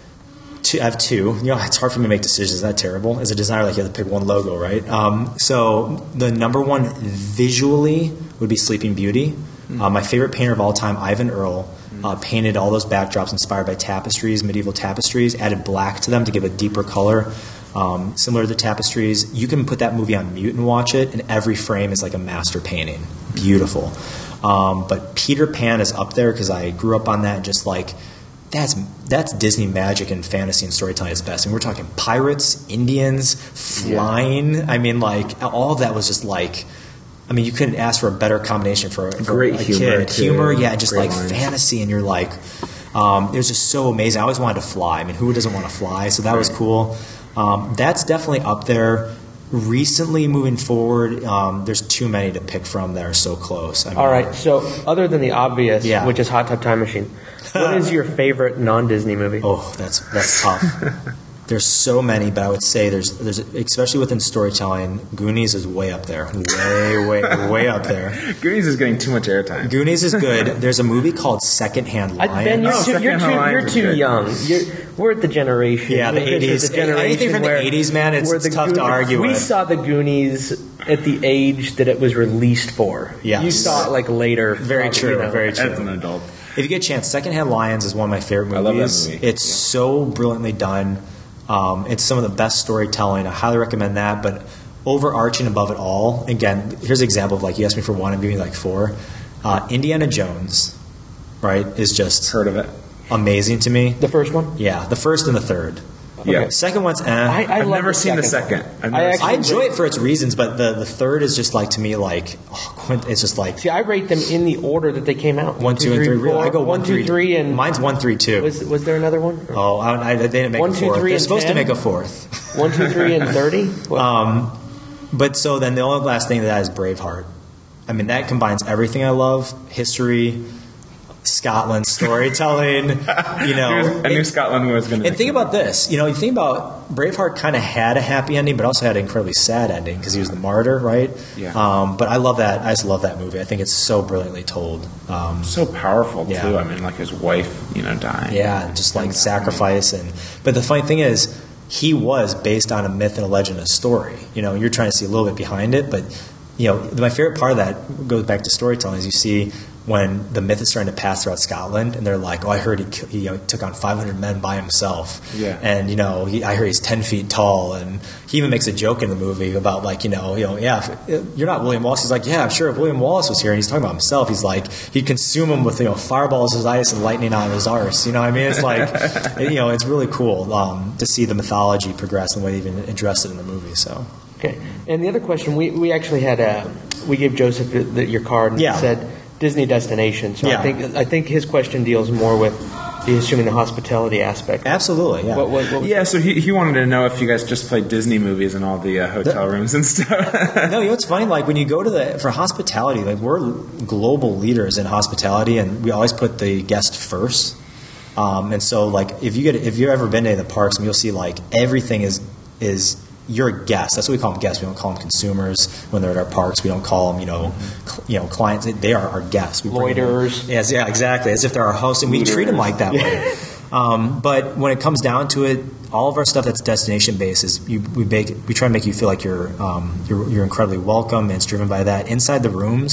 Two, I have two. You know, it's hard for me to make decisions. Isn't that terrible? As a designer, like you have to pick one logo, right? Um, so the number one visually would be Sleeping Beauty. Mm. Uh, my favorite painter of all time, Ivan Earl, mm. uh, painted all those backdrops inspired by tapestries, medieval tapestries, added black to them to give a deeper color. Um, similar to the tapestries, you can put that movie on mute and watch it, and every frame is like a master painting. Beautiful. Um, but Peter Pan is up there because I grew up on that, and just like, That's that's Disney magic and fantasy and storytelling at its best. I mean, we're talking pirates, Indians, flying. Yeah. I mean, like, all of that was just like, I mean, you couldn't ask for a better combination for, for Great a humor kid. too. Humor, yeah, just Great like lines. fantasy, and you're like, um, it was just so amazing. I always wanted to fly. I mean, who doesn't want to fly? So that right. was cool. Um, that's definitely up there. Recently, moving forward, um, there's too many to pick from that are so close. I mean, all right, so other than the obvious, yeah. which is Hot Tub Time Machine, what is your favorite non-Disney movie? Oh, that's that's tough. There's so many, but I would say there's there's especially within storytelling, Goonies is way up there, way way way up there. Goonies is getting too much airtime. Goonies is good. There's a movie called Secondhand Lions. I, Ben, you're Oh, too, you're Secondhand too, Lions you're is too good. young. You're, we're at the generation. Yeah, the This is eighties. the generation Anything from the where- eighties, man, it's, where it's the tough to Goonies- argue We with. saw the Goonies at the age that it was released for. Yes. You saw it like later. Very probably, true. you know. Very true. As an adult. If you get a chance, Secondhand Lions is one of my favorite movies. I love that movie. It's Yeah. so brilliantly done. Um, it's some of the best storytelling. I highly recommend that. But overarching above it all, again, here's an example of like you asked me for one, I'm giving you like four. Uh, Indiana Jones, right, is just Heard of it? amazing to me. The first one? Yeah, the first and the third. Yeah. Second one's eh. I, I I've love never the seen the second second. one. I've I never actually I enjoy it for its reasons, but the, the third is just like to me like oh, it's just like See, I rate them in the order that they came out. one, two, and three. Really, four. I go one, one, two, three. three, and mine's one, three, two. was was there another one? Or- Oh, I, I, they didn't make One, a two, fourth. three, They're and supposed ten? to make a fourth. One, two, three, and thirty. Um, but so then the only last thing to that is Braveheart. I mean, that combines everything I love: history, Scotland, storytelling. You know, I knew Scotland was going to. and think about this. You know, you think about Braveheart kind of had a happy ending, but also had an incredibly sad ending because he was the martyr, right? Yeah. Um, but I love that. I just love that movie. I think it's so brilliantly told. Um, so powerful Yeah. too. I mean, like his wife, you know, dying. Yeah, and just like And sacrifice and but the funny thing is he was based on a myth and a legend, a story. You know, you're trying to see a little bit behind it, but you know, my favorite part of that goes back to storytelling is you see when the myth is starting to pass throughout Scotland, and they're like, "Oh, I heard he, ki- he, you know, took on five hundred men by himself." Yeah. And you know, he, I heard he's ten feet tall, and he even makes a joke in the movie about like, you know, you know, yeah, if, you're not William Wallace. He's like, "Yeah, I'm sure if William Wallace was here," and he's talking about himself. He's like, he'd consume him with you know fireballs as ice and lightning out of his arse. You know what I mean? It's like, you know, it's really cool um, to see the mythology progress and the way they even addressed it in the movie. So. Okay. And the other question, we, we actually had a, we gave Joseph the, the, your card and Yeah. said Disney destination. So Yeah. I think I think his question deals more with the assuming the hospitality aspect. Absolutely, yeah. What, what, what, Yeah, so he, he wanted to know if you guys just played Disney movies in all the uh, hotel rooms and stuff. No, you know what's funny? Like when you go to the for hospitality, like we're global leaders in hospitality, and we always put the guest first. Um, and so, like if you get if you've ever been to the parks, and you'll see like everything is is your guests. That's what we call them guests. We don't call them consumers when they're at our parks. We don't call them you know cl- you know clients. They are our guests. We bring them in. Loiterers. Yes, yeah, exactly. As if they're our hosts, and we treat them like that way. Um, but when it comes down to it, all of our stuff that's destination based is you, we make we try to make you feel like you're um, you're, you're incredibly welcome, and it's driven by that. Inside the rooms,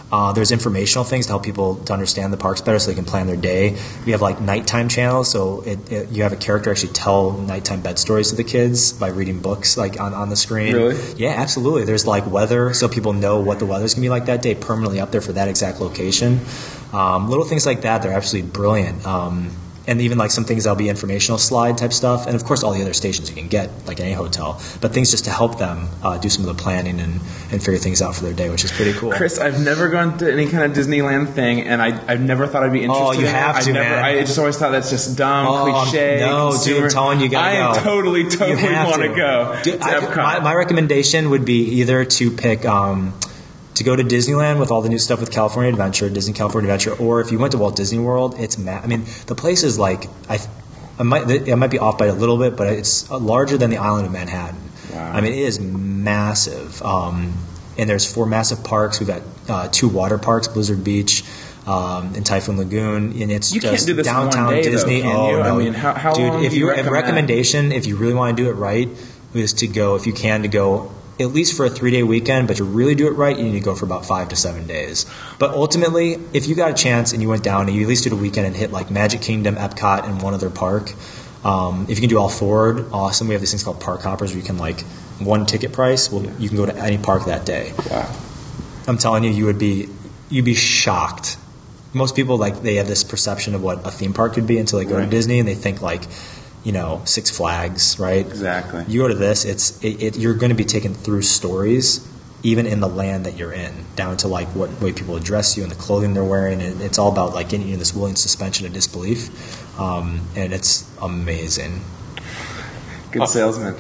Uh, there's informational things to help people to understand the parks better so they can plan their day. We have like nighttime channels, so it, it, you have a character actually tell nighttime bed stories to the kids by reading books like on, on the screen. Really? Yeah, absolutely. There's like weather, so people know what the weather's going to be like that day, permanently up there for that exact location. Um, little things like that, they're absolutely brilliant. Um, and even like some things that'll be informational slide type stuff. And of course, all the other stations you can get, like any hotel. But things just to help them uh, do some of the planning and, and figure things out for their day, which is pretty cool. Chris, I've never gone to any kind of Disneyland thing, and I, I've never thought I'd be interested Oh, you in have it. to, I never, man. I just always thought that's just dumb, Oh, cliche, no, consumer. dude, I'm telling you, you gotta I am go. totally, You totally have want to to. go Dude, to I- Epcot. my, my recommendation would be either to pick um, to go to Disneyland with all the new stuff with California Adventure, Disney California Adventure, or if you went to Walt Disney World, it's ma- I mean, the place is like I, I might I might be off by a little bit, but it's larger than the island of Manhattan. Wow. I mean, it is massive. Um, and there's four massive parks. We've got uh, two water parks, Blizzard Beach. Um, in Typhoon Lagoon, and it's You can't just do this in one downtown day, though, Disney. can oh you? I no, mean, how- how dude! long if do you you, recommend? recommendation, if you really want to do it right, is to go if you can to go at least for a three day weekend. But to really do it right, you need to go for about five to seven days. But ultimately, if you got a chance and you went down and you at least did a weekend and hit like Magic Kingdom, Epcot, and one other park, um, if you can do all four, awesome. We have these things called park hoppers where you can like one ticket price. Well, you can go to any park that day. Wow. I'm telling you, you would be you'd be shocked. Most people like they have this perception of what a theme park could be until they go Right. to Disney and they think like, you know, Six Flags, right? Exactly. You go to this, it's it, it, you're going to be taken through stories, even in the land that you're in, down to like what way people address you and the clothing they're wearing, and it's all about like getting you in this willing suspension of disbelief, um, and it's amazing. Good salesman.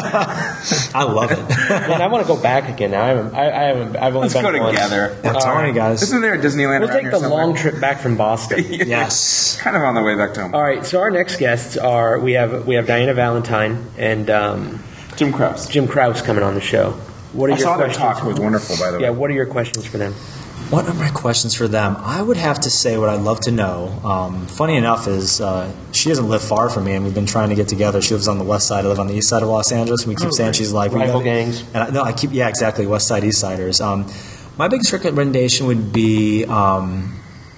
I love it. Man, I want to go back again. Now I haven't. I, I haven't. I've only Let's been go once. together. I'm telling you guys. Isn't there a Disneyland We'll around take here the somewhere? long trip back from Boston. Yes. Kind of on the way back to home. All right. So our next guests are we have we have Diana Valentine and um, Jim Krause. Jim Krause coming on the show. What are I your saw their questions? talk. It was wonderful, by the way. Yeah. What are your questions for them? What are my questions for them? I would have to say what I'd love to know. Um, funny enough is uh, she doesn't live far from me, and we've been trying to get together. She lives on the west side. I live on the east side of Los Angeles. And we keep Oh, saying great. she's like we Rival gotta- gangs. And I, no, I keep yeah exactly West Side East Siders. Um, my biggest recommendation would be um,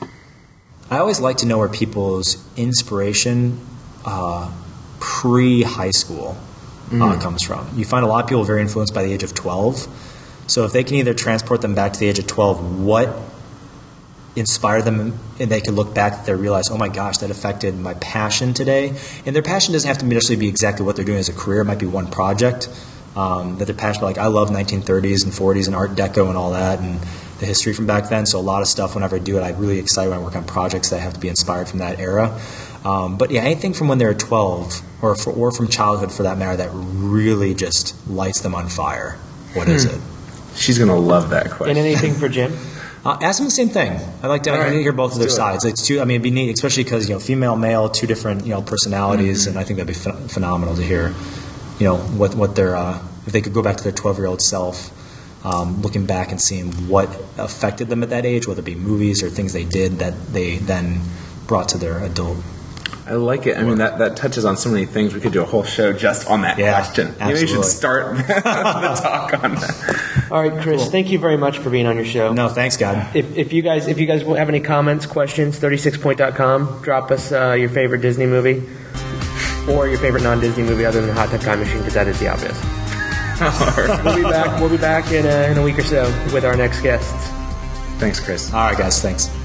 I always like to know where people's inspiration uh, pre high school uh, comes from. You find a lot of people very influenced by the age of twelve. So if they can either transport them back to the age of twelve, what inspired them, and they can look back and they realize, oh my gosh, that affected my passion today. And their passion doesn't have to necessarily be exactly what they're doing as a career. It might be one project um, that they're passionate about. Like I love nineteen thirties and forties and Art Deco and all that and the history from back then. So a lot of stuff, whenever I do it, I'm really excited when I work on projects that have to be inspired from that era. Um, but yeah, anything from when they were twelve or, for, or from childhood for that matter that really just lights them on fire. What is it? She's going to love that question. And anything for Jim? Uh, ask them the same thing. I like to, I like to hear both of their Do it. sides. It's two. I mean, it'd be neat, especially because you know, female, male, two different you know personalities, Mm-hmm. and I think that'd be ph- phenomenal to hear. You know what what their uh, if they could go back to their twelve year old self, um, looking back and seeing what affected them at that age, whether it be movies or things they did that they then brought to their adult. I like it. I mean, that, that touches on so many things. We could do a whole show just on that Yeah, question. Maybe we should absolutely. start the talk on that. All right, Chris. Thank you very much for being on your show. No, thanks, God. If, if you guys if you guys have any comments, questions, thirty-six point dot com, drop us uh, your favorite Disney movie or your favorite non-Disney movie other than the Hot Tub Time Machine, because that is the obvious. We'll be back. We'll be back in a, in a week or so with our next guests. Thanks, Chris. All right, guys, thanks.